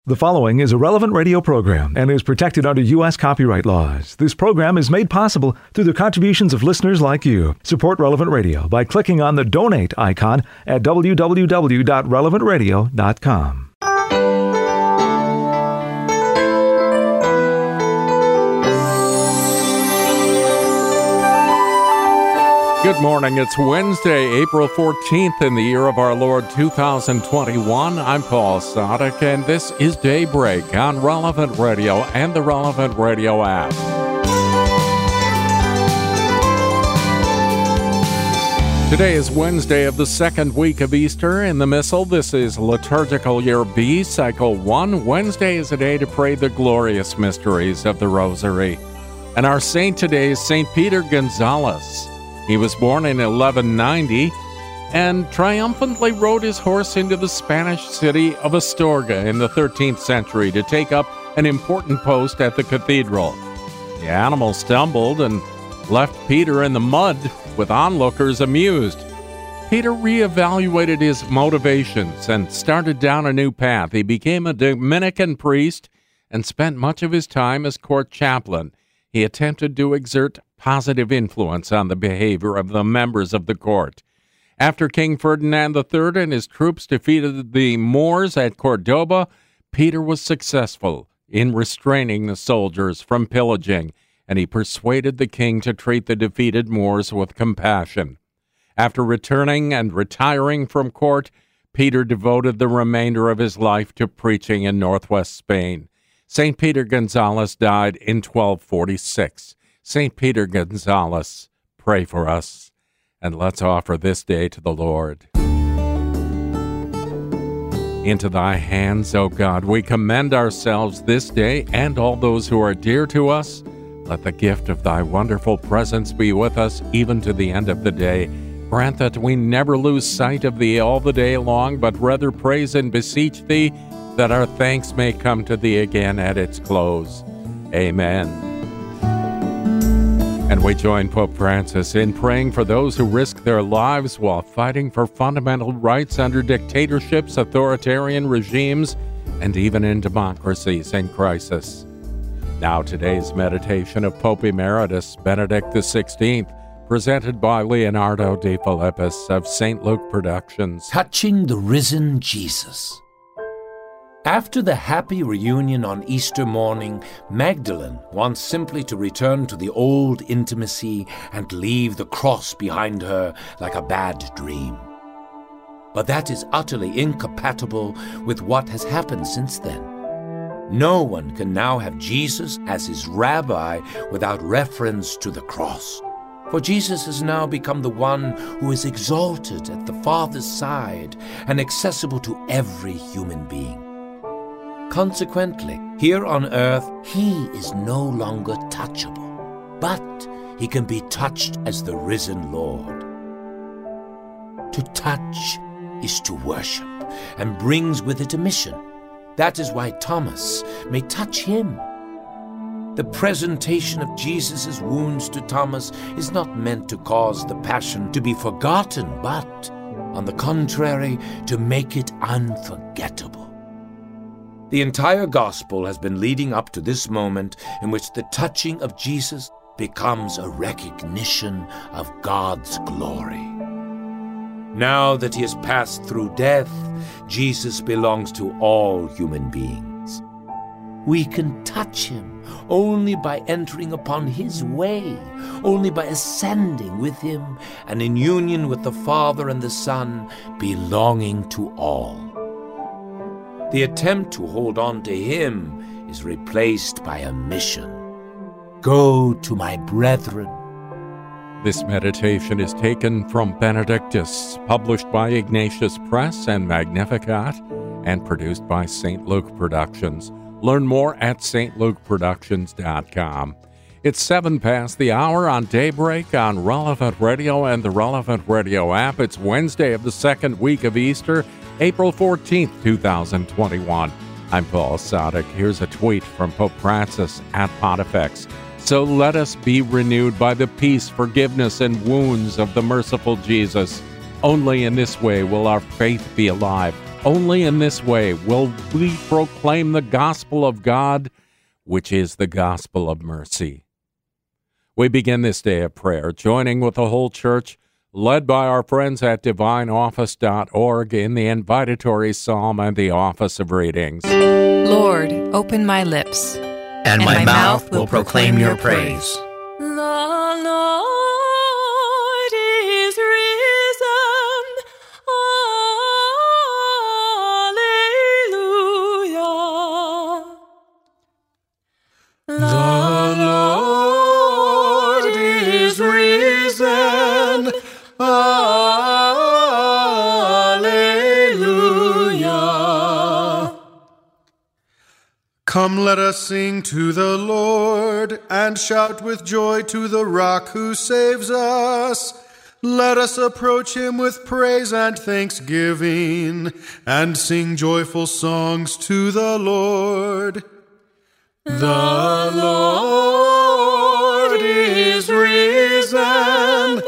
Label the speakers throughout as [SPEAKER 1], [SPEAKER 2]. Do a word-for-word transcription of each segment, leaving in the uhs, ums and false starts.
[SPEAKER 1] The following is a Relevant Radio program and is protected under U S copyright laws. This program is made possible through the contributions of listeners like you. Support Relevant Radio by clicking on the donate icon at w w w dot relevant radio dot com.
[SPEAKER 2] Good morning. It's Wednesday, April fourteenth in the year of our Lord two thousand twenty-one. I'm Paul Sadek, and this is Daybreak on Relevant Radio and the Relevant Radio app. Today is Wednesday of the second week of Easter. In the Missal, this is Liturgical Year B, Cycle one. Wednesday is a day to pray the glorious mysteries of the Rosary. And our saint today is Saint Peter Gonzalez. He was born in eleven ninety and triumphantly rode his horse into the Spanish city of Astorga in the thirteenth century to take up an important post at the cathedral. The animal stumbled and left Peter in the mud with onlookers amused. Peter reevaluated his motivations and started down a new path. He became a Dominican priest and spent much of his time as court chaplain. He attempted to exert positive influence on the behavior of the members of the court. After King Ferdinand the Third and his troops defeated the Moors at Cordoba, Peter was successful in restraining the soldiers from pillaging, and he persuaded the king to treat the defeated Moors with compassion. After returning and retiring from court, Peter devoted the remainder of his life to preaching in northwest Spain. Saint Peter Gonzalez died in twelve forty-six. Saint Peter Gonzalez, pray for us, and let's offer this day to the Lord. Into thy hands, O God, we commend ourselves this day and all those who are dear to us. Let the gift of thy wonderful presence be with us even to the end of the day. Grant that we never lose sight of thee all the day long, but rather praise and beseech thee, that our thanks may come to thee again at its close. Amen. And we join Pope Francis in praying for those who risk their lives while fighting for fundamental rights under dictatorships, authoritarian regimes, and even in democracies in crisis. Now today's meditation of Pope Emeritus Benedict the sixteenth, presented by Leonardo de Philippis of Saint Luke Productions.
[SPEAKER 3] Touching the Risen Jesus. After the happy reunion on Easter morning, Magdalene wants simply to return to the old intimacy and leave the cross behind her like a bad dream. But that is utterly incompatible with what has happened since then. No one can now have Jesus as his rabbi without reference to the cross. For Jesus has now become the one who is exalted at the Father's side and accessible to every human being. Consequently, here on earth, he is no longer touchable, but he can be touched as the risen Lord. To touch is to worship, and brings with it a mission. That is why Thomas may touch him. The presentation of Jesus' wounds to Thomas is not meant to cause the passion to be forgotten, but, on the contrary, to make it unforgettable. The entire gospel has been leading up to this moment in which the touching of Jesus becomes a recognition of God's glory. Now that he has passed through death, Jesus belongs to all human beings. We can touch him only by entering upon his way, only by ascending with him, and in union with the Father and the Son, belonging to all. The attempt to hold on to him is replaced by a mission. Go to my brethren.
[SPEAKER 2] This meditation is taken from Benedictus, published by Ignatius Press and Magnificat, and produced by Saint Luke Productions. Learn more at s t luke productions dot com. It's seven past the hour on Daybreak on Relevant Radio and the Relevant Radio app. It's Wednesday of the second week of Easter, April fourteenth, two thousand twenty-one. I'm Paul Sadek. Here's a tweet from Pope Francis at Pontifex. So let us be renewed by the peace, forgiveness, and wounds of the merciful Jesus. Only in this way will our faith be alive, Only in this way will we proclaim the gospel of God, which is the gospel of mercy. We begin this day of prayer, joining with the whole church, led by our friends at divine office dot org in the invitatory psalm and the office of readings.
[SPEAKER 4] Lord, open my lips,
[SPEAKER 5] and, and my, my mouth will proclaim your praise.
[SPEAKER 6] The Lord is risen. Alleluia. The Lord is risen. Alleluia.
[SPEAKER 7] Come, let us sing to the Lord, and shout with joy to the Rock who saves us. Let us approach him with praise and thanksgiving, and sing joyful songs to the Lord. The Lord is risen.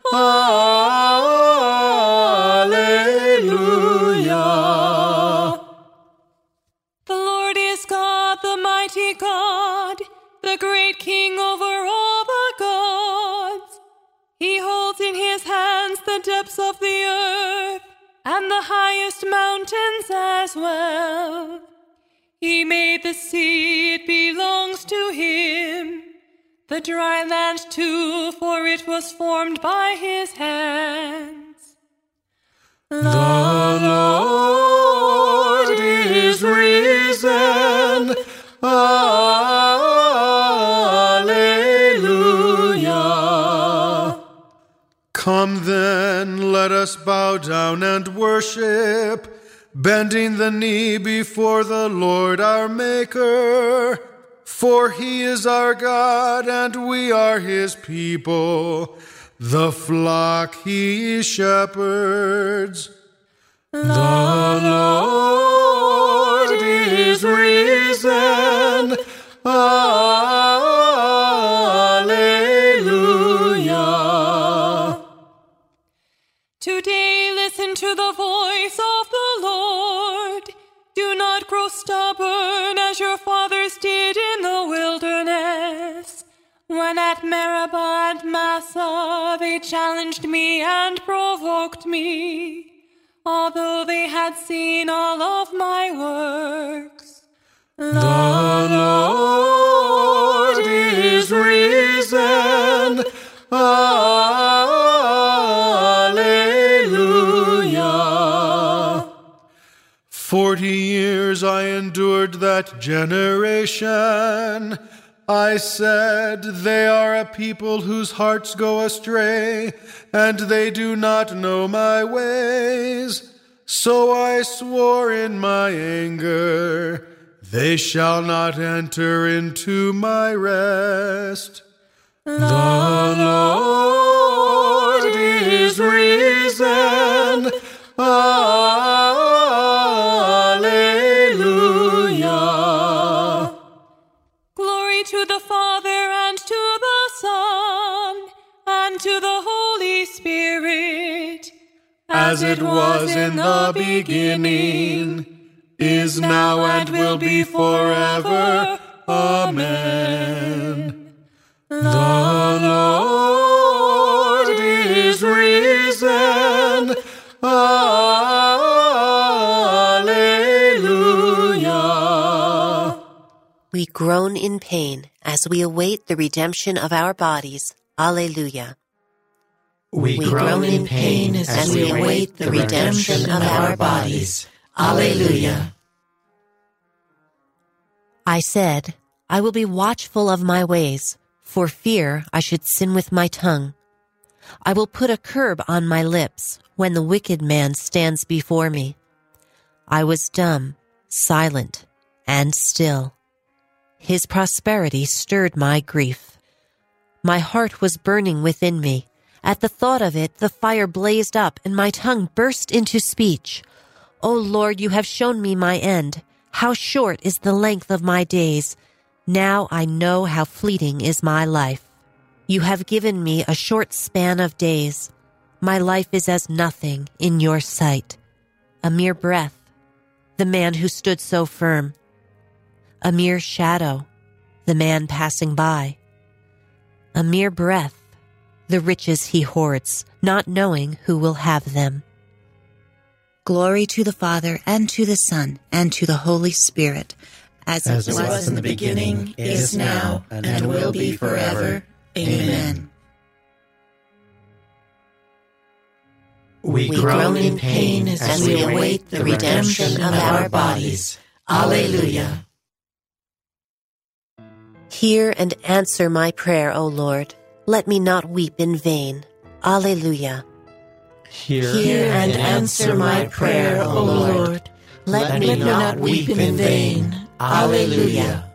[SPEAKER 7] Alleluia.
[SPEAKER 6] The Lord is God, the mighty God, the great King over all the gods. He holds in his hands the depths of the earth, and the highest mountains as well. He made the sea, it belongs to him. The dry land too, for it was formed by his hands. The Lord is risen. Alleluia.
[SPEAKER 7] Come then, let us bow down and worship, bending the knee before the Lord our Maker. For he is our God, and we are his people, the flock he shepherds.
[SPEAKER 6] The Lord is risen. Alleluia. Today listen to the voice of the Lord. Do not grow stubborn as your fathers did in the wilderness. When at Meribah and Massah they challenged me and provoked me, although they had seen all of my works. The Lord is risen. Alleluia.
[SPEAKER 7] Forty years I endured that generation. I said, they are a people whose hearts go astray, and they do not know my ways. So I swore in my anger, they shall not enter into my rest.
[SPEAKER 6] The Lord is risen. Alleluia. Glory to the Father, and to the Son, and to the Holy Spirit,
[SPEAKER 7] as it was in the beginning, is now, and will be forever. Amen.
[SPEAKER 6] The Lord is risen. Alleluia.
[SPEAKER 8] We groan in pain as we await the redemption of our bodies. Alleluia.
[SPEAKER 5] We, we groan in pain as, as we await the redemption of our bodies. Alleluia.
[SPEAKER 8] I said, I will be watchful of my ways, for fear I should sin with my tongue. I will put a curb on my lips when the wicked man stands before me. I was dumb, silent, and still. His prosperity stirred my grief. My heart was burning within me. At the thought of it, the fire blazed up, and my tongue burst into speech. O Lord, you have shown me my end. How short is the length of my days. Now I know how fleeting is my life. You have given me a short span of days. My life is as nothing in your sight, a mere breath the man who stood so firm. A mere shadow, the man passing by. A mere breath, the riches he hoards, not knowing who will have them.
[SPEAKER 5] Glory to the Father, and to the Son, and to the Holy Spirit, as, as it was, was in the beginning, is now, and, and will be forever. Amen.
[SPEAKER 9] We groan in pain as we await the redemption of our bodies. Alleluia.
[SPEAKER 8] Hear and answer my prayer, O Lord. Let me not weep in vain. Alleluia.
[SPEAKER 9] Hear, Hear and answer my prayer, O Lord. Let, Let me not weep in vain. Alleluia.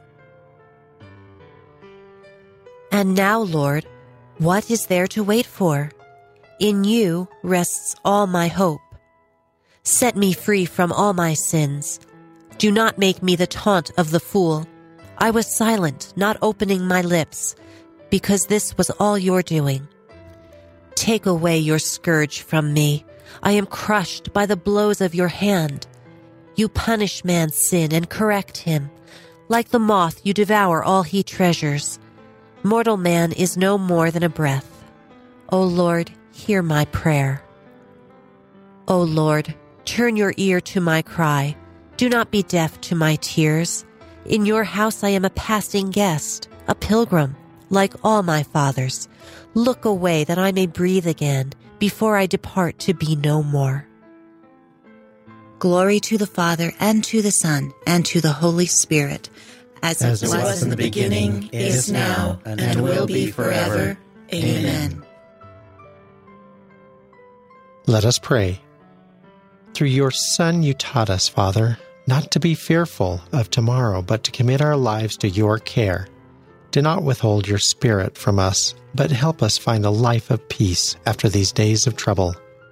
[SPEAKER 8] And now, Lord, what is there to wait for? In you rests all my hope. Set me free from all my sins. Do not make me the taunt of the fool. I was silent, not opening my lips, because this was all your doing. Take away your scourge from me. I am crushed by the blows of your hand. You punish man's sin and correct him. Like the moth, you devour all he treasures. Mortal man is no more than a breath. O Lord, hear my prayer. O Lord, turn your ear to my cry. Do not be deaf to my tears. In your house I am a passing guest, a pilgrim, like all my fathers. Look away that I may breathe again before I depart to be no more.
[SPEAKER 5] Glory to the Father, and to the Son, and to the Holy Spirit, as, as it was, was in the beginning, is now, and, and will be forever. Amen.
[SPEAKER 10] Let us pray. Through your Son you taught us, Father, not to be fearful of tomorrow, but to commit our lives to your care. Do not withhold your Spirit from us, but help us find a life of peace after these days of trouble.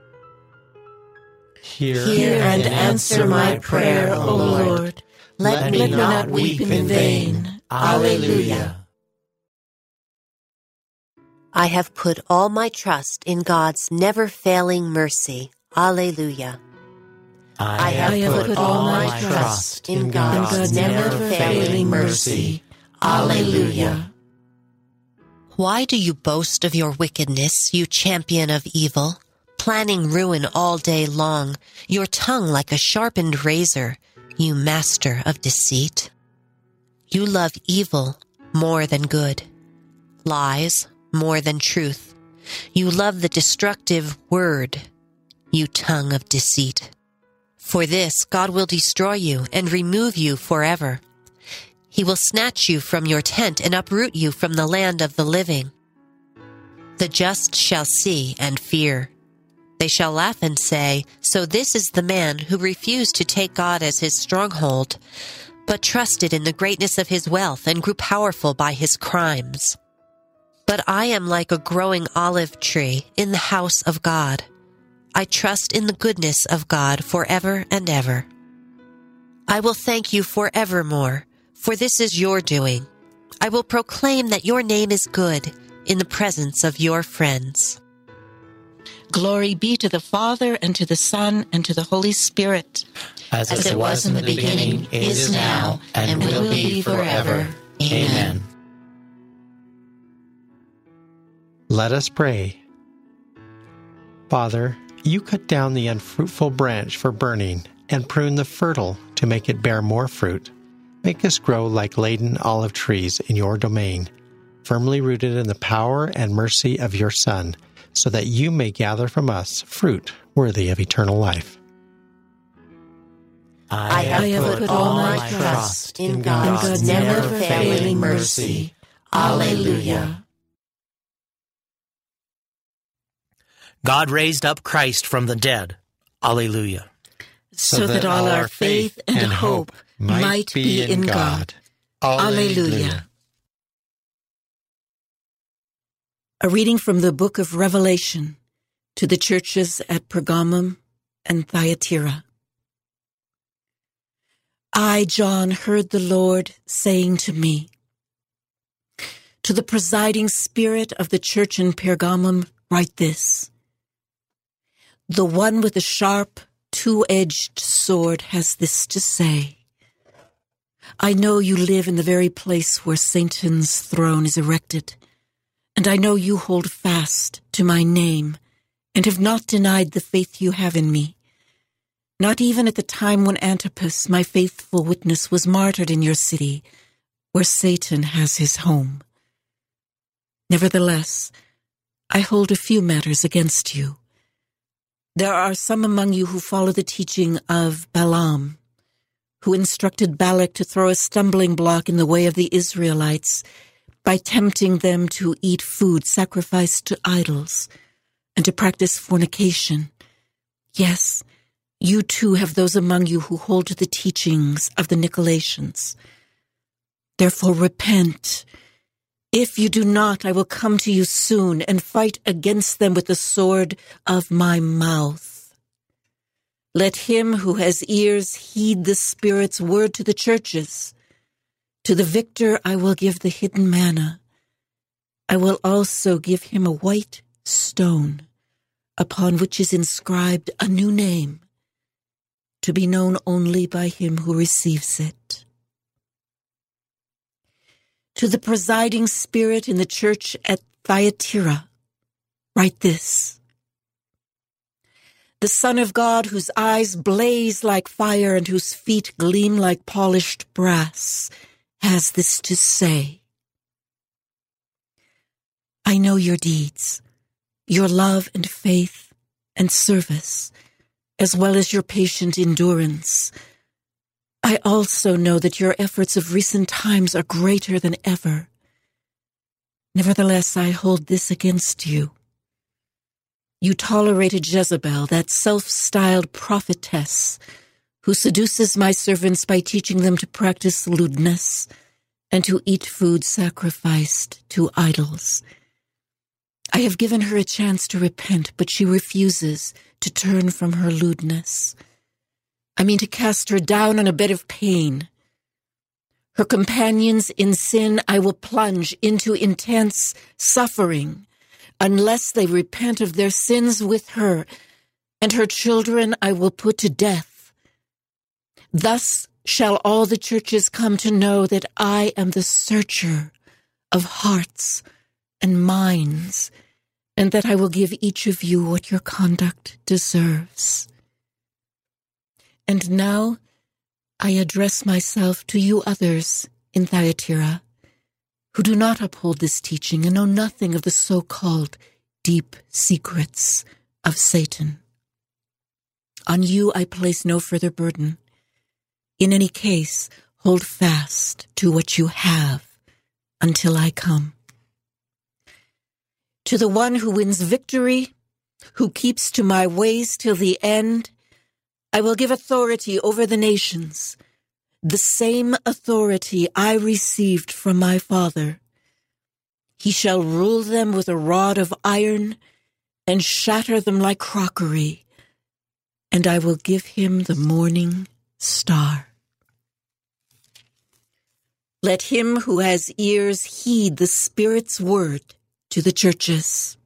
[SPEAKER 9] Hear, Hear and answer my prayer, O Lord. Let, Let me not weep in vain. Alleluia.
[SPEAKER 8] I have put all my trust in God's never-failing mercy. Alleluia.
[SPEAKER 9] I have, I have put, put all my trust in God's, God's never-failing mercy. Alleluia.
[SPEAKER 8] Why do you boast of your wickedness, you champion of evil, planning ruin all day long, your tongue like a sharpened razor, you master of deceit? You love evil more than good, lies more than truth. You love the destructive word, you tongue of deceit. For this God will destroy you and remove you forever. He will snatch you from your tent and uproot you from the land of the living. The just shall see and fear. They shall laugh and say, "So this is the man who refused to take God as his stronghold, but trusted in the greatness of his wealth and grew powerful by his crimes." But I am like a growing olive tree in the house of God. I trust in the goodness of God forever and ever. I will thank you forevermore, for this is your doing. I will proclaim that your name is good in the presence of your friends.
[SPEAKER 11] Glory be to the Father, and to the Son, and to the Holy Spirit.
[SPEAKER 9] As, As it was in the beginning, is now, and, and will be forever. Amen.
[SPEAKER 10] Let us pray. Father, you cut down the unfruitful branch for burning, and prune the fertile to make it bear more fruit. Make us grow like laden olive trees in your domain, firmly rooted in the power and mercy of your Son, so that you may gather from us fruit worthy of eternal life.
[SPEAKER 9] I have, I have put all my trust in God's, in God's never-failing mercy. Alleluia.
[SPEAKER 12] God raised up Christ from the dead. Alleluia.
[SPEAKER 11] So, so that, that all our faith and, and hope might, might be in God. God. Alleluia. A reading from the book of Revelation to the churches at Pergamum and Thyatira. I, John, heard the Lord saying to me, "To the presiding spirit of the church in Pergamum, write this. The one with the sharp, two-edged sword has this to say. I know you live in the very place where Satan's throne is erected, and I know you hold fast to my name and have not denied the faith you have in me, not even at the time when Antipas, my faithful witness, was martyred in your city, where Satan has his home. Nevertheless, I hold a few matters against you. There are some among you who follow the teaching of Balaam, who instructed Balak to throw a stumbling block in the way of the Israelites by tempting them to eat food sacrificed to idols and to practice fornication. Yes, you too have those among you who hold to the teachings of the Nicolaitans. Therefore repent. If you do not, I will come to you soon and fight against them with the sword of my mouth. Let him who has ears heed the Spirit's word to the churches. To the victor I will give the hidden manna. I will also give him a white stone, upon which is inscribed a new name, to be known only by him who receives it. To the presiding spirit in the church at Thyatira, write this. The Son of God, whose eyes blaze like fire and whose feet gleam like polished brass, has this to say. I know your deeds, your love and faith and service, as well as your patient endurance. I also know that your efforts of recent times are greater than ever. Nevertheless, I hold this against you. You tolerated Jezebel, that self-styled prophetess, who seduces my servants by teaching them to practice lewdness and to eat food sacrificed to idols. I have given her a chance to repent, but she refuses to turn from her lewdness. I mean to cast her down on a bed of pain. Her companions in sin I will plunge into intense suffering unless they repent of their sins with her, and her children I will put to death. Thus shall all the churches come to know that I am the searcher of hearts and minds, and that I will give each of you what your conduct deserves. And now I address myself to you others in Thyatira, who do not uphold this teaching and know nothing of the so-called deep secrets of Satan. On you I place no further burden. In any case, hold fast to what you have until I come. To the one who wins victory, who keeps to my ways till the end, I will give authority over the nations, the same authority I received from my Father. He shall rule them with a rod of iron and shatter them like crockery, and I will give him the morning star. Let him who has ears heed the Spirit's word to the churches.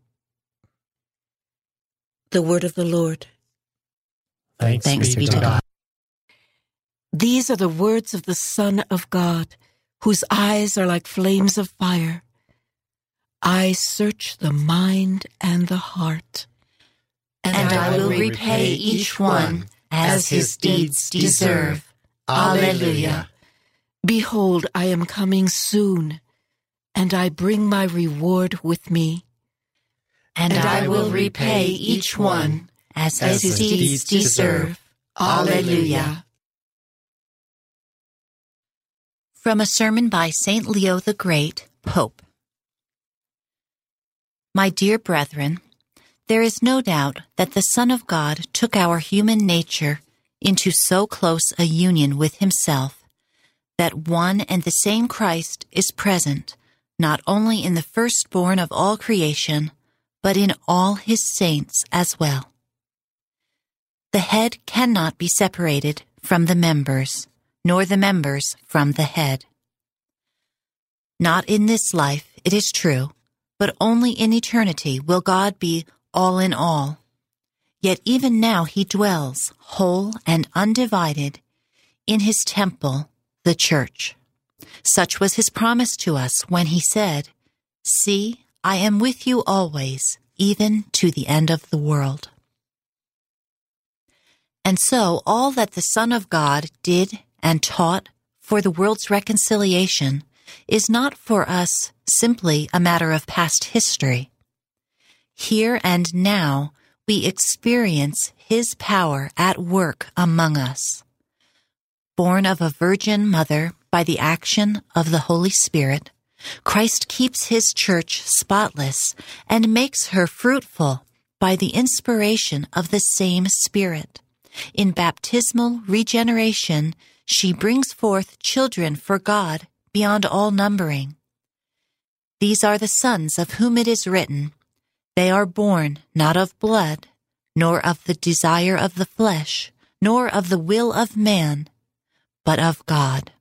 [SPEAKER 11] The word of the Lord.
[SPEAKER 9] Thanks, Thanks be to God. God.
[SPEAKER 11] These are the words of the Son of God, whose eyes are like flames of fire. I search the mind and the heart,
[SPEAKER 9] and, and I will repay each one as his deeds deserve. Alleluia.
[SPEAKER 11] Behold, I am coming soon, and I bring my reward with me.
[SPEAKER 9] And, and I will repay each one as, as his deeds deserve. Alleluia.
[SPEAKER 8] From a sermon by Saint Leo the Great, Pope. My dear brethren, there is no doubt that the Son of God took our human nature into so close a union with himself that one and the same Christ is present not only in the firstborn of all creation, but in all his saints as well. The head cannot be separated from the members, nor the members from the head. Not in this life, it is true, but only in eternity will God be all in all.
[SPEAKER 5] Yet even now he dwells, whole and undivided, in his temple, the church. Such was his promise to us when he said, "See, I am with you always, even to the end of the world." And so all that the Son of God did and taught for the world's reconciliation is not for us simply a matter of past history. Here and now we experience his power at work among us. Born of a virgin mother by the action of the Holy Spirit, Christ keeps his church spotless and makes her fruitful by the inspiration of the same Spirit. In baptismal regeneration, she brings forth children for God beyond all numbering. These are the sons of whom it is written, "They are born not of blood, nor of the desire of the flesh, nor of the will of man, but of God."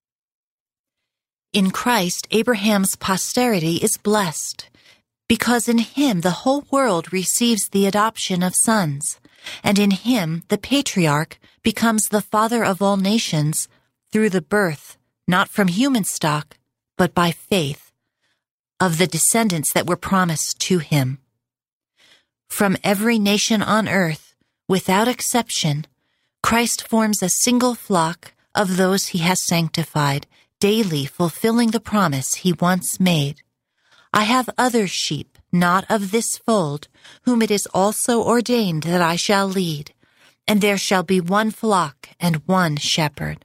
[SPEAKER 5] In Christ, Abraham's posterity is blessed, because in him the whole world receives the adoption of sons, and in him the patriarch becomes the father of all nations through the birth, not from human stock, but by faith, of the descendants that were promised to him. From every nation on earth, without exception, Christ forms a single flock of those he has sanctified, daily fulfilling the promise he once made. "I have other sheep, not of this fold, whom it is also ordained that I shall lead, and there shall be one flock and one shepherd."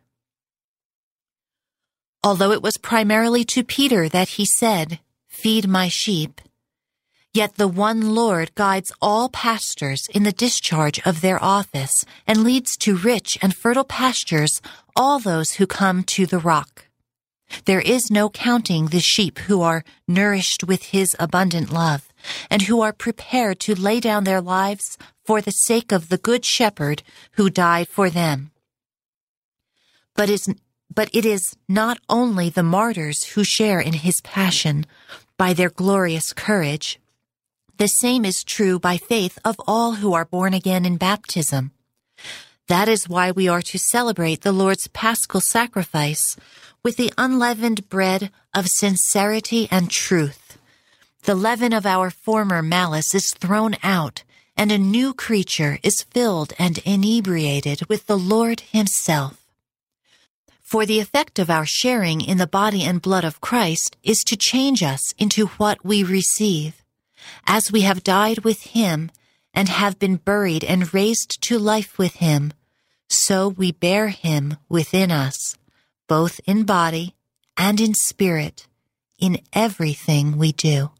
[SPEAKER 5] Although it was primarily to Peter that he said, "Feed my sheep," yet the one Lord guides all pastors in the discharge of their office and leads to rich and fertile pastures all those who come to the rock. There is no counting the sheep who are nourished with his abundant love and who are prepared to lay down their lives for the sake of the good shepherd who died for them. But is But it is not only the martyrs who share in his passion by their glorious courage. The same is true by faith of all who are born again in baptism. That is why we are to celebrate the Lord's paschal sacrifice with the unleavened bread of sincerity and truth. The leaven of our former malice is thrown out, and a new creature is filled and inebriated with the Lord himself. For the effect of our sharing in the body and blood of Christ is to change us into what we receive. As we have died with him and have been buried and raised to life with him, so we bear him within us, both in body and in spirit, in everything we do.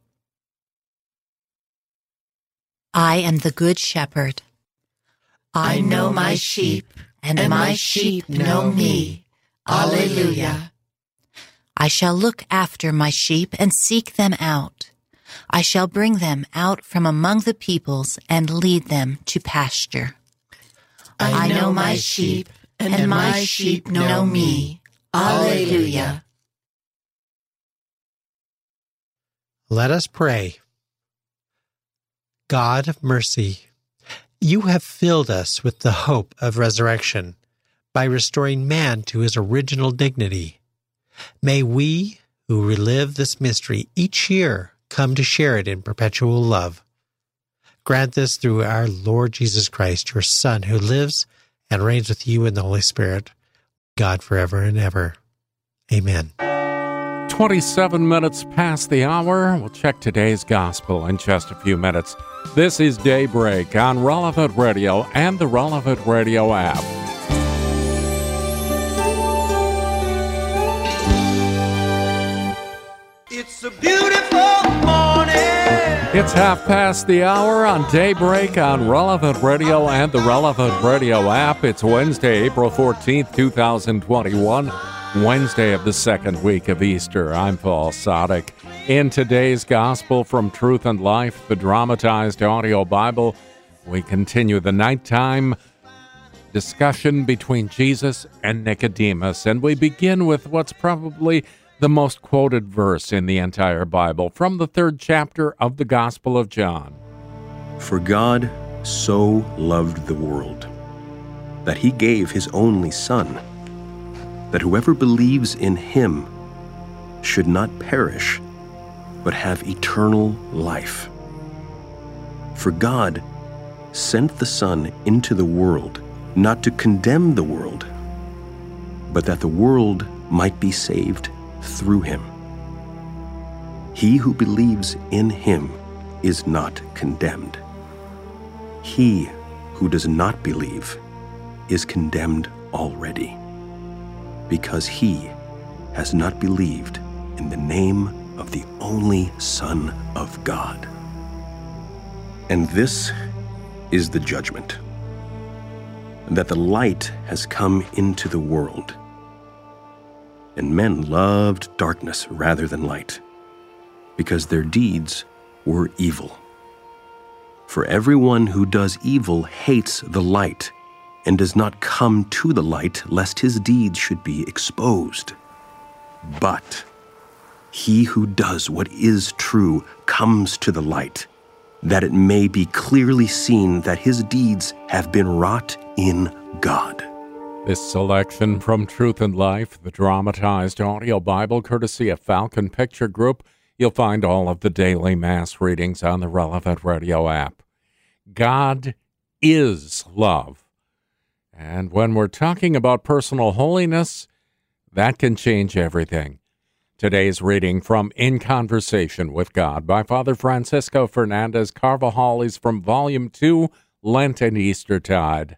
[SPEAKER 5] I am the good shepherd.
[SPEAKER 9] I know my sheep, and my sheep know me. Alleluia.
[SPEAKER 5] I shall look after my sheep and seek them out. I shall bring them out from among the peoples and lead them to pasture.
[SPEAKER 9] I know my sheep, and my sheep know me. Alleluia.
[SPEAKER 10] Let us pray. God of mercy, you have filled us with the hope of resurrection by restoring man to his original dignity. May we, who relive this mystery each year, come to share it in perpetual love. Grant this through our Lord Jesus Christ, your Son, who lives and reigns with you in the Holy Spirit, God forever and ever. Amen.
[SPEAKER 2] twenty-seven minutes past the hour. We'll check today's gospel in just a few minutes. This is Daybreak on Relevant Radio and the Relevant Radio app.
[SPEAKER 13] It's a beautiful morning.
[SPEAKER 2] It's half past the hour on Daybreak on Relevant Radio and the Relevant Radio app. It's Wednesday, April fourteenth, twenty twenty-one, Wednesday of the second week of Easter. I'm Paul Sadek. In today's Gospel from Truth and Life, the dramatized audio Bible, we continue the nighttime discussion between Jesus and Nicodemus, and we begin with what's probably the most quoted verse in the entire Bible, from the third chapter of the Gospel of John.
[SPEAKER 14] For God so loved the world, that he gave his only Son, that whoever believes in him should not perish, but have eternal life. For God sent the Son into the world, not to condemn the world, but that the world might be saved through him. He who believes in him is not condemned. He who does not believe is condemned already, because he has not believed in the name of the only Son of God. And this is the judgment, that the light has come into the world, and men loved darkness rather than light, because their deeds were evil. For everyone who does evil hates the light, and does not come to the light, lest his deeds should be exposed. But he who does what is true comes to the light, that it may be clearly seen that his deeds have been wrought in God.
[SPEAKER 2] This selection from Truth and Life, the dramatized audio Bible courtesy of Falcon Picture Group. You'll find all of the daily Mass readings on the relevant radio app. God is love. And when we're talking about personal holiness, that can change everything. Today's reading from In Conversation with God by Father Francisco Fernandez Carvajal is from Volume two, Lent and Eastertide.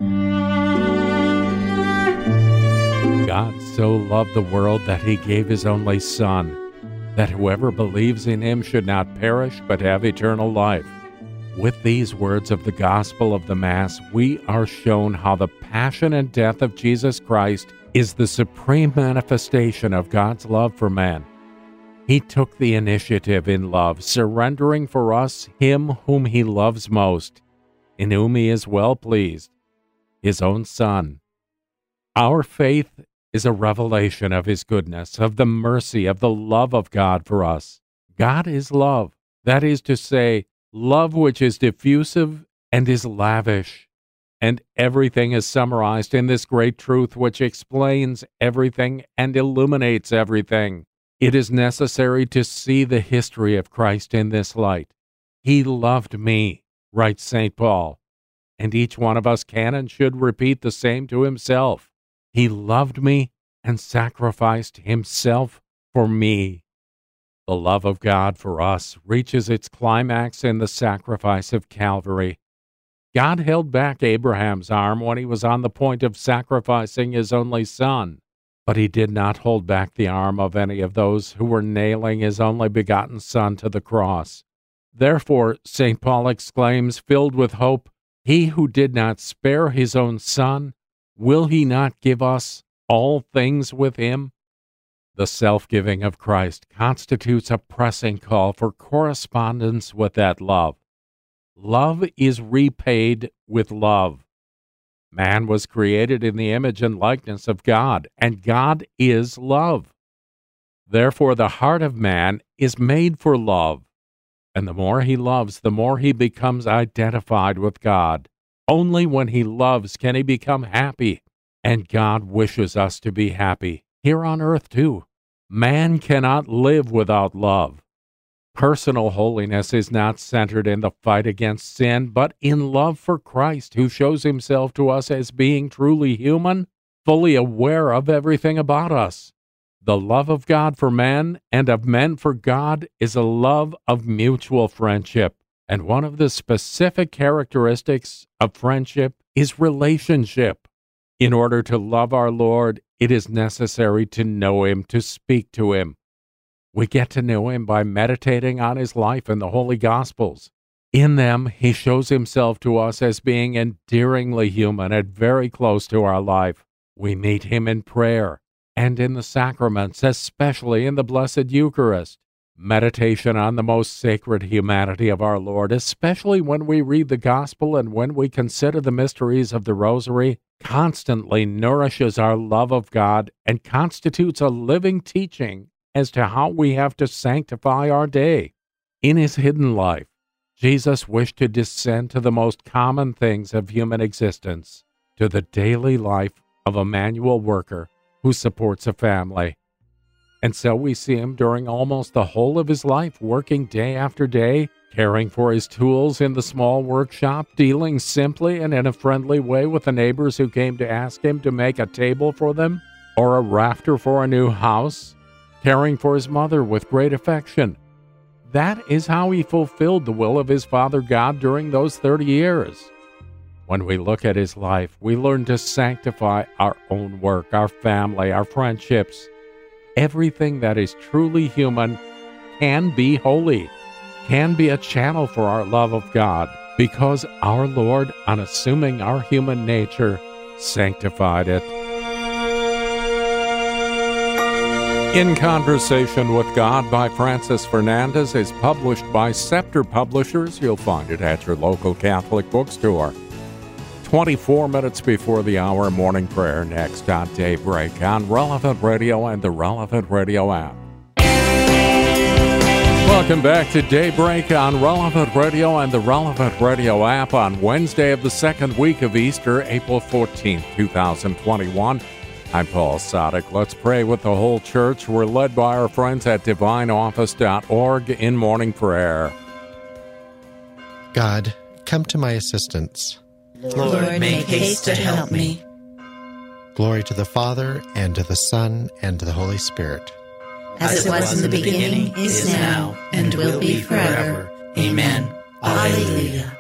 [SPEAKER 2] God so loved the world that he gave his only Son, that whoever believes in him should not perish but have eternal life. With these words of the Gospel of the Mass, we are shown how the passion and death of Jesus Christ is the supreme manifestation of God's love for man. He took the initiative in love, surrendering for us him whom he loves most, in whom he is well pleased, his own Son. Our faith is a revelation of his goodness, of the mercy, of the love of God for us. God is love, that is to say, love which is diffusive and is lavish. And everything is summarized in this great truth which explains everything and illuminates everything. It is necessary to see the history of Christ in this light. He loved me, writes Saint Paul, and each one of us can and should repeat the same to himself. He loved me and sacrificed himself for me. The love of God for us reaches its climax in the sacrifice of Calvary. God held back Abraham's arm when he was on the point of sacrificing his only son, but he did not hold back the arm of any of those who were nailing his only begotten Son to the cross. Therefore, Saint Paul exclaims, filled with hope, "He who did not spare his own Son, will he not give us all things with him?" The self-giving of Christ constitutes a pressing call for correspondence with that love. Love is repaid with love. Man was created in the image and likeness of God, and God is love. Therefore, the heart of man is made for love, and the more he loves, the more he becomes identified with God. Only when he loves can he become happy, and God wishes us to be happy. Here on earth, too. Man cannot live without love. Personal holiness is not centered in the fight against sin, but in love for Christ, who shows himself to us as being truly human, fully aware of everything about us. The love of God for men and of men for God is a love of mutual friendship, and one of the specific characteristics of friendship is relationship. In order to love our Lord, it is necessary to know him, to speak to him. We get to know him by meditating on his life in the Holy Gospels. In them, he shows himself to us as being endearingly human and very close to our life. We meet him in prayer and in the sacraments, especially in the Blessed Eucharist. Meditation on the most sacred humanity of our Lord, especially when we read the Gospel and when we consider the mysteries of the Rosary, constantly nourishes our love of God and constitutes a living teaching as to how we have to sanctify our day. In his hidden life, Jesus wished to descend to the most common things of human existence, to the daily life of a manual worker who supports a family. And so we see him during almost the whole of his life, working day after day, caring for his tools in the small workshop, dealing simply and in a friendly way with the neighbors who came to ask him to make a table for them or a rafter for a new house, caring for his mother with great affection. That is how he fulfilled the will of his Father God during those thirty years. When we look at his life, we learn to sanctify our own work, our family, our friendships. Everything that is truly human can be holy, can be a channel for our love of God, because our Lord, unassuming our human nature, sanctified it. In Conversation with God by Francis Fernandez is published by Scepter Publishers. You'll find it at your local Catholic bookstore. twenty-four minutes before the hour, morning prayer next on Daybreak on Relevant Radio and the Relevant Radio app. Welcome back to Daybreak on Relevant Radio and the Relevant Radio app on Wednesday of the second week of Easter, April fourteenth, twenty twenty-one. I'm Paul Sadek. Let's pray with the whole church. We're led by our friends at divine office dot org in morning prayer.
[SPEAKER 10] God, come to my assistance.
[SPEAKER 9] Lord, make haste to help me.
[SPEAKER 10] Glory to the Father, and to the Son, and to the Holy Spirit.
[SPEAKER 9] As it was in the beginning, is now, and will be forever. Amen. Alleluia.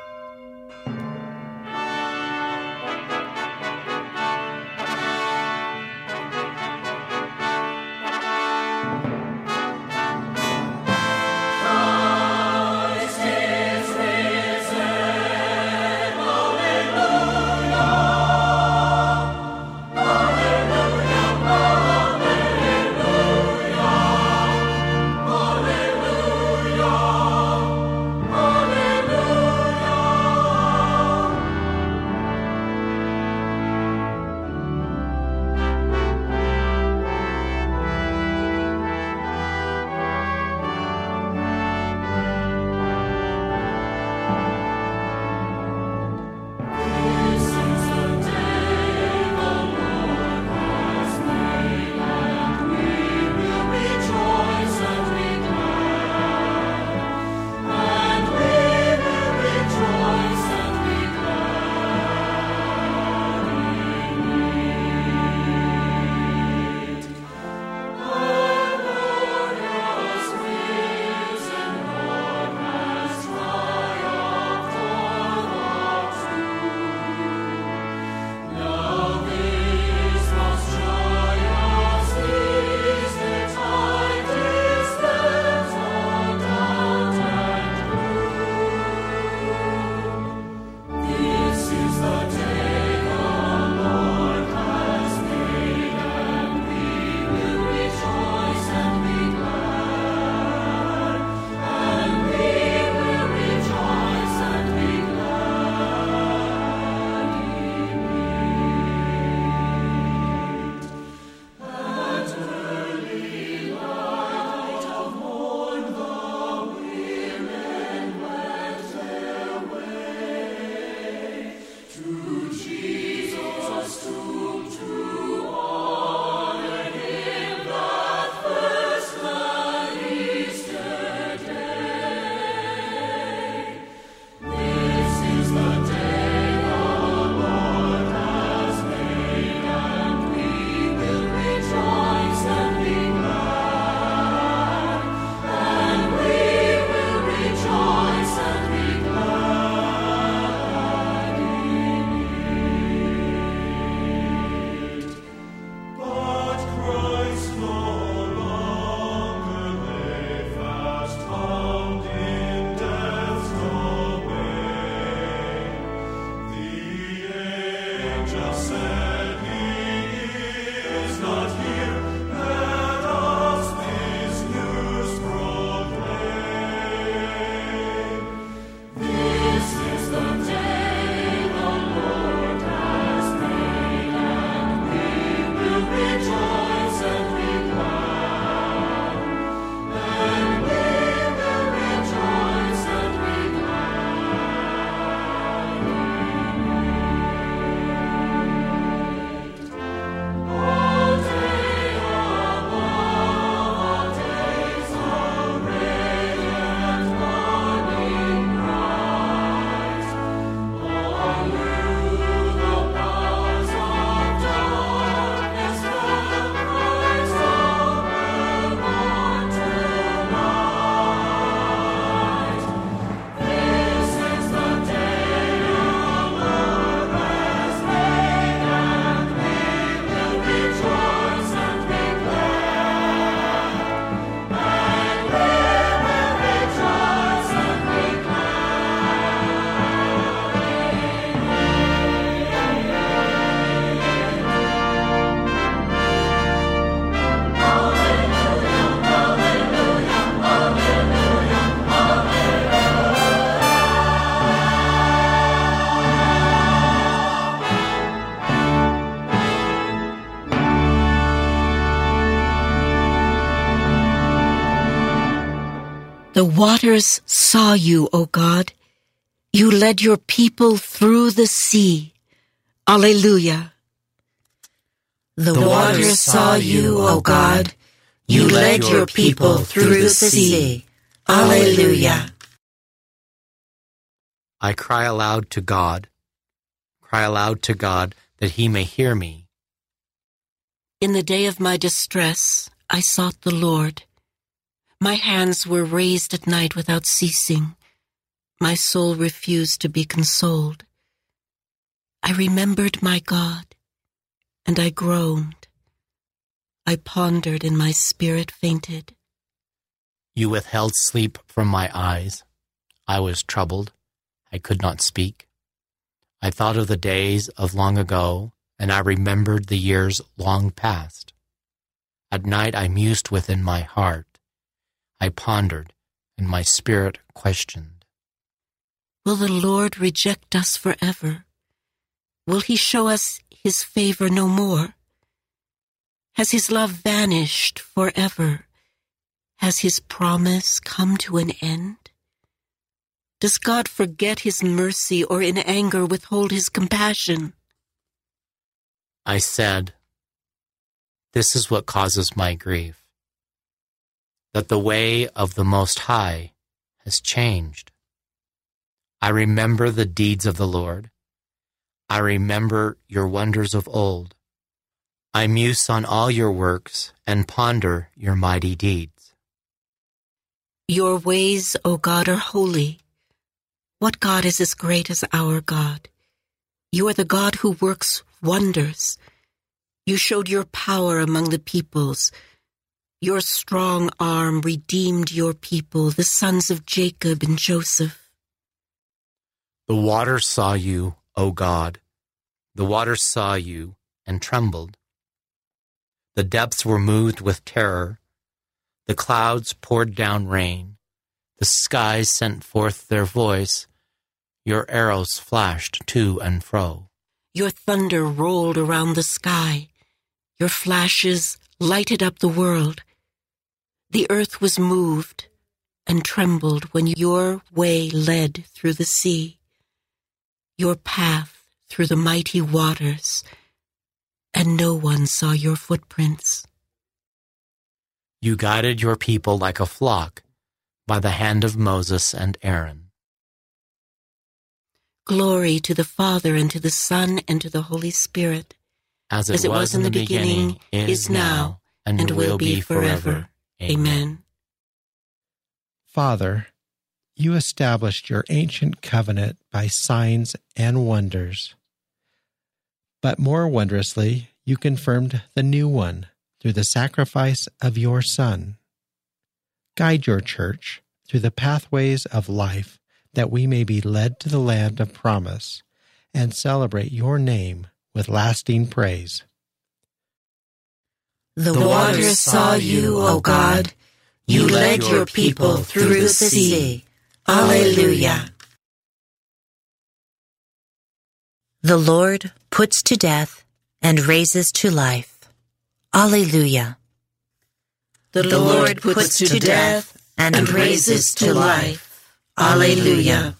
[SPEAKER 11] The waters saw you, O God. You led your people through the sea. Alleluia.
[SPEAKER 9] The, the waters saw you, O God. You led your people through the sea. Alleluia.
[SPEAKER 12] I cry aloud to God. Cry aloud to God that he may hear me.
[SPEAKER 11] In the day of my distress, I sought the Lord. My hands were raised at night without ceasing. My soul refused to be consoled. I remembered my God, and I groaned. I pondered, and my spirit fainted.
[SPEAKER 12] You withheld sleep from my eyes. I was troubled. I could not speak. I thought of the days of long ago, and I remembered the years long past. At night I mused within my heart. I pondered, and my spirit questioned.
[SPEAKER 11] Will the Lord reject us forever? Will he show us his favor no more? Has his love vanished forever? Has his promise come to an end? Does God forget his mercy, or in anger withhold his compassion?
[SPEAKER 12] I said, this is what causes my grief, that the way of the Most High has changed. I remember the deeds of the Lord. I remember your wonders of old. I muse on all your works and ponder your mighty deeds.
[SPEAKER 11] Your ways, O God, are holy. What God is as great as our God? You are the God who works wonders. You showed your power among the peoples. Your strong arm redeemed your people, the sons of Jacob and Joseph.
[SPEAKER 12] The waters saw you, O God. The waters saw you and trembled. The depths were moved with terror. The clouds poured down rain. The skies sent forth their voice. Your arrows flashed to and fro.
[SPEAKER 11] Your thunder rolled around the sky. Your flashes lighted up the world. The earth was moved and trembled when your way led through the sea, your path through the mighty waters, and no one saw your footprints.
[SPEAKER 12] You guided your people like a flock by the hand of Moses and Aaron.
[SPEAKER 11] Glory to the Father, and to the Son, and to the Holy Spirit,
[SPEAKER 12] as it,
[SPEAKER 11] as it was, was in the beginning, beginning is now, and, and will be forever. Amen.
[SPEAKER 10] Father, you established your ancient covenant by signs and wonders. But more wondrously, you confirmed the new one through the sacrifice of your Son. Guide your church through the pathways of life, that we may be led to the land of promise and celebrate your name with lasting praise.
[SPEAKER 9] The waters saw you, O God. You led your people through the sea. Alleluia.
[SPEAKER 5] The Lord puts to death and raises to life. Alleluia.
[SPEAKER 9] The Lord puts to death and raises to life. Alleluia.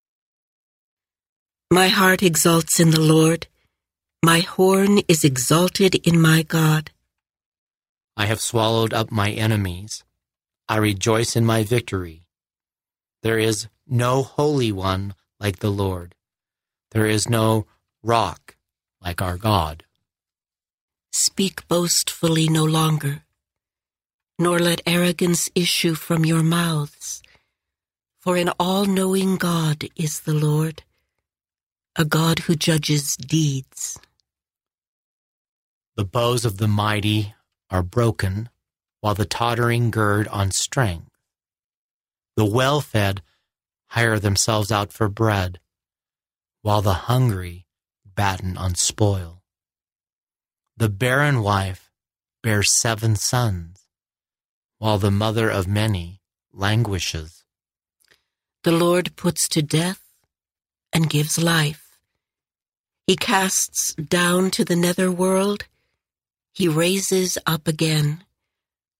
[SPEAKER 11] My heart exults in the Lord. My horn is exalted in my God.
[SPEAKER 12] I have swallowed up my enemies. I rejoice in my victory. There is no Holy One like the Lord. There is no rock like our God.
[SPEAKER 11] Speak boastfully no longer, nor let arrogance issue from your mouths. For an all-knowing God is the Lord, a God who judges deeds.
[SPEAKER 12] The bows of the mighty are broken, while the tottering gird on strength. The well-fed hire themselves out for bread, while the hungry batten on spoil. The barren wife bears seven sons, while the mother of many languishes.
[SPEAKER 11] The Lord puts to death and gives life. He casts down to the nether world. He raises up again.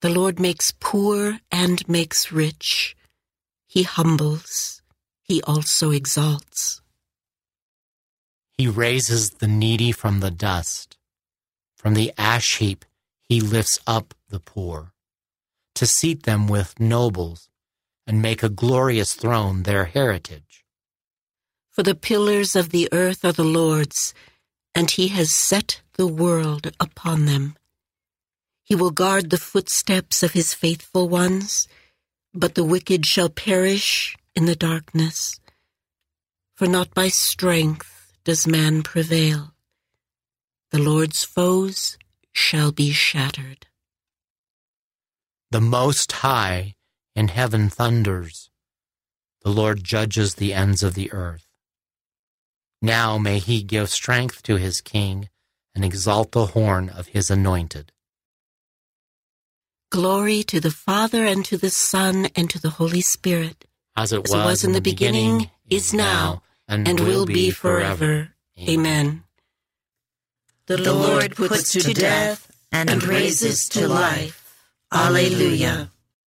[SPEAKER 11] The Lord makes poor and makes rich. He humbles. He also exalts.
[SPEAKER 12] He raises the needy from the dust. From the ash heap he lifts up the poor, to seat them with nobles and make a glorious throne their heritage.
[SPEAKER 11] For the pillars of the earth are the Lord's, and he has set the world upon them. He will guard the footsteps of his faithful ones, but the wicked shall perish in the darkness. For not by strength does man prevail. The Lord's foes shall be shattered.
[SPEAKER 12] The Most High in heaven thunders. The Lord judges the ends of the earth. Now may he give strength to his king and exalt the horn of his anointed.
[SPEAKER 11] Glory to the Father, and to the Son, and to the Holy Spirit.
[SPEAKER 12] As it was,
[SPEAKER 11] As it was in the beginning, beginning is now, and, and will be forever. Amen.
[SPEAKER 9] The Lord puts to death and raises to life. Alleluia.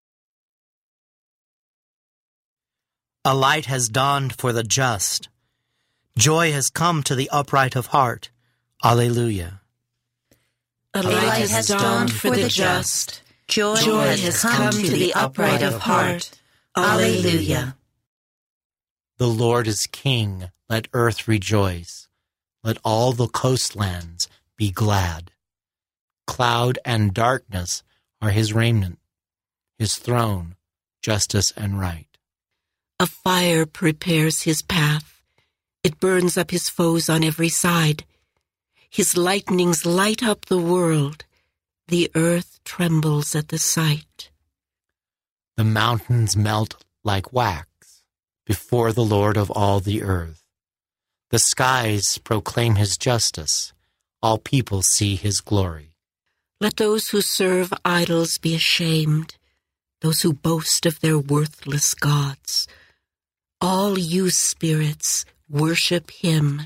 [SPEAKER 15] A light has dawned for the just. Joy has come to the upright of heart. Alleluia.
[SPEAKER 9] A light has dawned for the just. Joy, Joy has come to the upright of heart. Alleluia.
[SPEAKER 12] The Lord is King. Let earth rejoice. Let all the coastlands be glad. Cloud and darkness are his raiment. His throne, justice and right.
[SPEAKER 11] A fire prepares his path. It burns up his foes on every side. His lightnings light up the world. The earth trembles at the sight.
[SPEAKER 12] The mountains melt like wax before the Lord of all the earth. The skies proclaim his justice. All people see his glory.
[SPEAKER 11] Let those who serve idols be ashamed, those who boast of their worthless gods. All you spirits, worship him.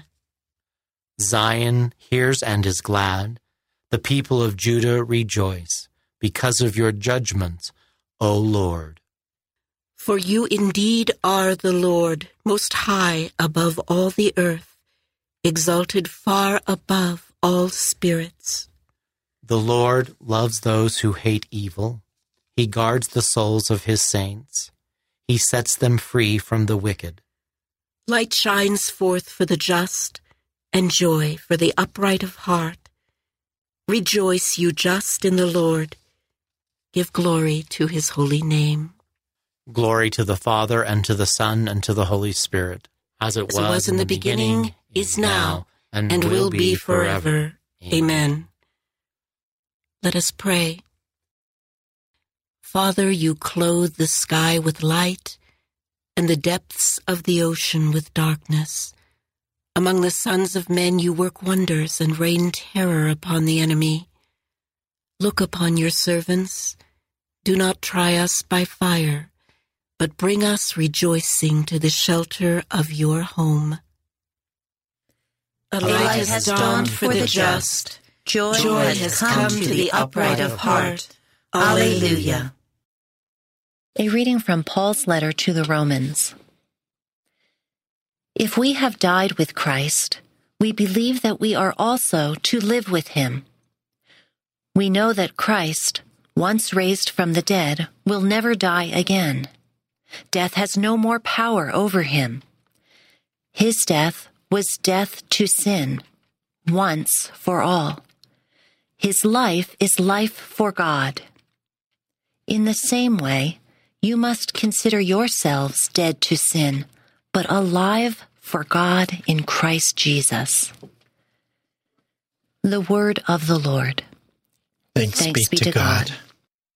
[SPEAKER 12] Zion hears and is glad. The people of Judah rejoice because of your judgments, O Lord.
[SPEAKER 11] For you indeed are the Lord, most high above all the earth, exalted far above all spirits.
[SPEAKER 12] The Lord loves those who hate evil. He guards the souls of his saints. He sets them free from the wicked.
[SPEAKER 11] Light shines forth for the just, and joy for the upright of heart. Rejoice, you just, in the Lord. Give glory to his holy name.
[SPEAKER 12] Glory to the Father, and to the Son, and to the Holy Spirit, as it,
[SPEAKER 11] as
[SPEAKER 12] was,
[SPEAKER 11] it was in the beginning, beginning is now, and, and will be forever. Amen. Amen. Let us pray. Father, you clothe the sky with light, and the depths of the ocean with darkness. Among the sons of men you work wonders and rain terror upon the enemy. Look upon your servants. Do not try us by fire, but bring us rejoicing to the shelter of your home.
[SPEAKER 9] A light has dawned for the just. Joy, Joy has come to the upright of heart. Alleluia.
[SPEAKER 8] A reading from Paul's letter to the Romans. If we have died with Christ, we believe that we are also to live with him. We know that Christ, once raised from the dead, will never die again. Death has no more power over him. His death was death to sin, once for all. His life is life for God. In the same way, you must consider yourselves dead to sin, but alive for God in Christ Jesus. The word of the Lord.
[SPEAKER 10] Thanks, Thanks be, be to God. God.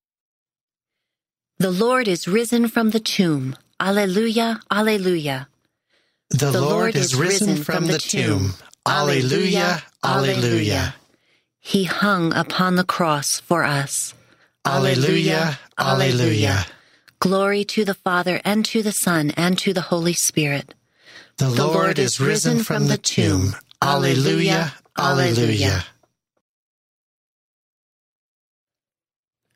[SPEAKER 8] The Lord is risen from the tomb. Alleluia, alleluia.
[SPEAKER 10] The, the Lord, Lord is risen, risen from the tomb. Alleluia, alleluia.
[SPEAKER 8] He hung upon the cross for us.
[SPEAKER 10] Alleluia, alleluia.
[SPEAKER 8] Glory to the Father, and to the Son, and to the Holy Spirit.
[SPEAKER 10] The, the Lord, Lord is risen from the tomb. Alleluia, alleluia.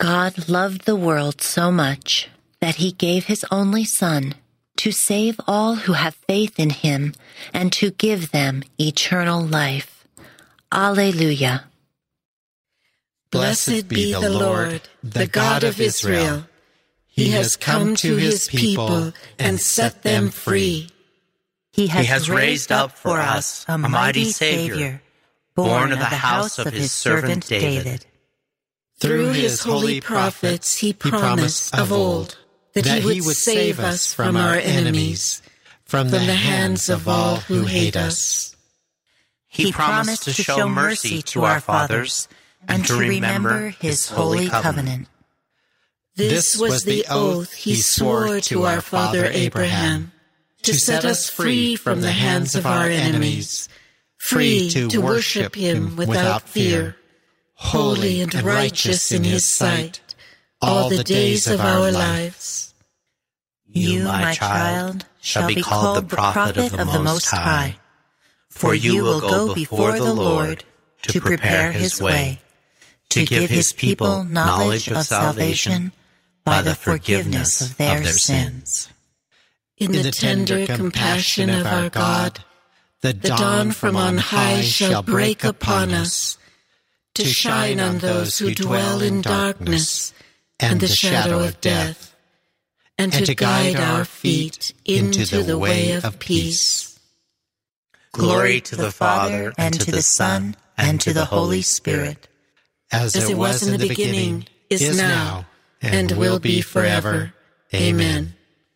[SPEAKER 5] God loved the world so much that he gave his only Son to save all who have faith in him and to give them eternal life. Alleluia.
[SPEAKER 11] Blessed be the Lord, the God of Israel. He has come to his people and set them free.
[SPEAKER 15] He has, he has raised up for us a mighty Savior, born of the house of his servant David.
[SPEAKER 11] Through his holy prophets he promised of old that he would save us from our enemies, from the hands of all who hate us.
[SPEAKER 15] He promised to show mercy to our fathers and to remember his holy covenant.
[SPEAKER 11] This was the oath he swore to our father Abraham, to set us free from the hands of our enemies, free to worship him without fear, holy and righteous in his sight, all the days of our lives.
[SPEAKER 15] You, my child, shall be called the prophet of the Most High, for you will go before the Lord to prepare his way, to give his people knowledge of salvation by the forgiveness of their sins.
[SPEAKER 11] In the tender compassion of our God, the dawn from on high shall break upon us, to shine on those who dwell in darkness and the shadow of death, and to guide our feet into the way of peace.
[SPEAKER 15] Glory to the Father, and to the Son, and to the Holy Spirit,
[SPEAKER 11] as it was in the beginning, is now, and will be forever. Amen.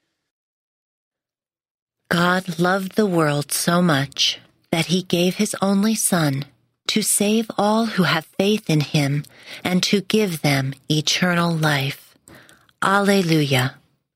[SPEAKER 5] God loved the world so much that he gave his only Son to save all who have faith in him and to give them eternal life. Alleluia.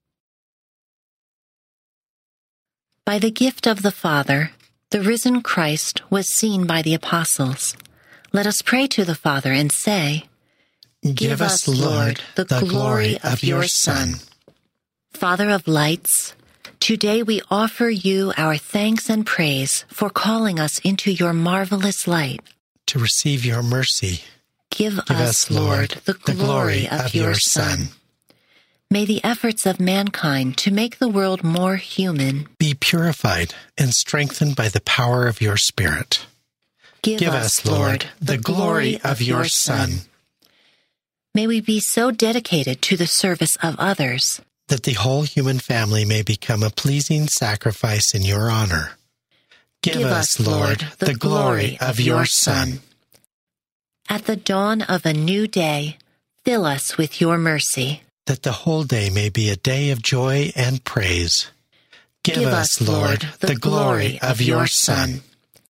[SPEAKER 5] By the gift of the Father, the risen Christ was seen by the apostles. Let us pray to the Father and say,
[SPEAKER 10] Give us, Lord, the glory of your Son.
[SPEAKER 5] Father of lights, today we offer you our thanks and praise for calling us into your marvelous light.
[SPEAKER 10] To receive your mercy,
[SPEAKER 5] give, give us, us, Lord, the glory, the glory of, of your Son. Son. May the efforts of mankind to make the world more human
[SPEAKER 10] be purified and strengthened by the power of your Spirit.
[SPEAKER 5] Give, give us, Lord, the, the glory, glory of your Son. May we be so dedicated to the service of others
[SPEAKER 10] that the whole human family may become a pleasing sacrifice in your honor. Give, Give us, Lord, the, the glory of your Son.
[SPEAKER 5] At the dawn of a new day, fill us with your mercy,
[SPEAKER 10] that the whole day may be a day of joy and praise. Give, Give us, Lord, the, the glory of your Son.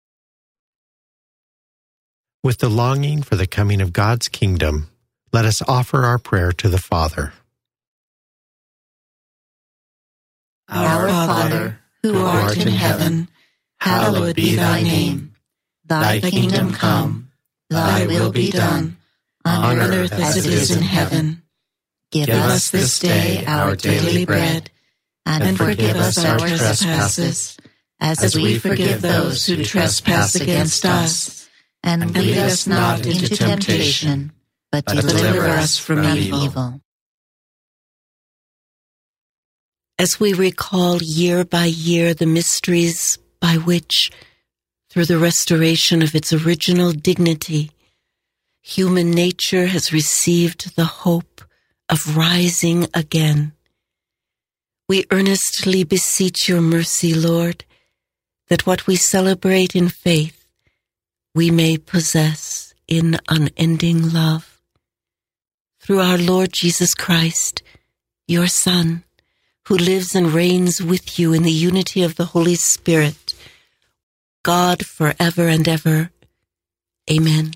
[SPEAKER 10] With the longing for the coming of God's kingdom, let us offer our prayer to the Father.
[SPEAKER 11] Our Father, who art in heaven, hallowed be thy name. Thy kingdom come, thy will be done, on earth as it is in heaven. Give us this day our daily bread, and forgive us our trespasses, as we forgive those who trespass against us. And lead us not into temptation, but deliver us from evil. As we recall year by year the mysteries by which, through the restoration of its original dignity, human nature has received the hope of rising again, we earnestly beseech your mercy, Lord, that what we celebrate in faith we may possess in unending love. Through our Lord Jesus Christ, your Son, who lives and reigns with you in the unity of the Holy Spirit, God forever and ever. Amen.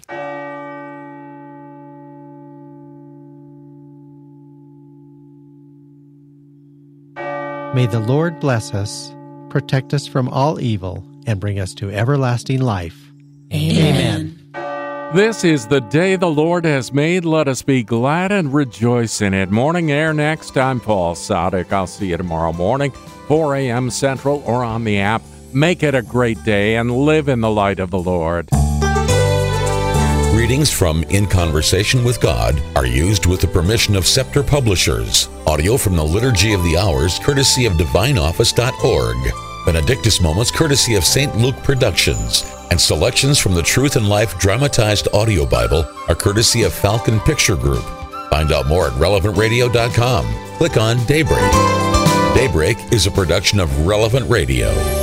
[SPEAKER 10] May the Lord bless us, protect us from all evil, and bring us to everlasting life.
[SPEAKER 11] Amen.
[SPEAKER 2] Amen. This is the day the Lord has made. Let us be glad and rejoice in it. Morning Air next. I'm Paul Sadek. I'll see you tomorrow morning, four a.m. Central, or on the app. Make it a great day and live in the light of the Lord.
[SPEAKER 16] Readings from In Conversation with God are used with the permission of Scepter Publishers. Audio from the Liturgy of the Hours, courtesy of divine office dot org. Benedictus Moments, courtesy of Saint Luke Productions. And selections from the Truth and Life Dramatized Audio Bible are courtesy of Falcon Picture Group. Find out more at relevant radio dot com. Click on Daybreak. Daybreak is a production of Relevant Radio.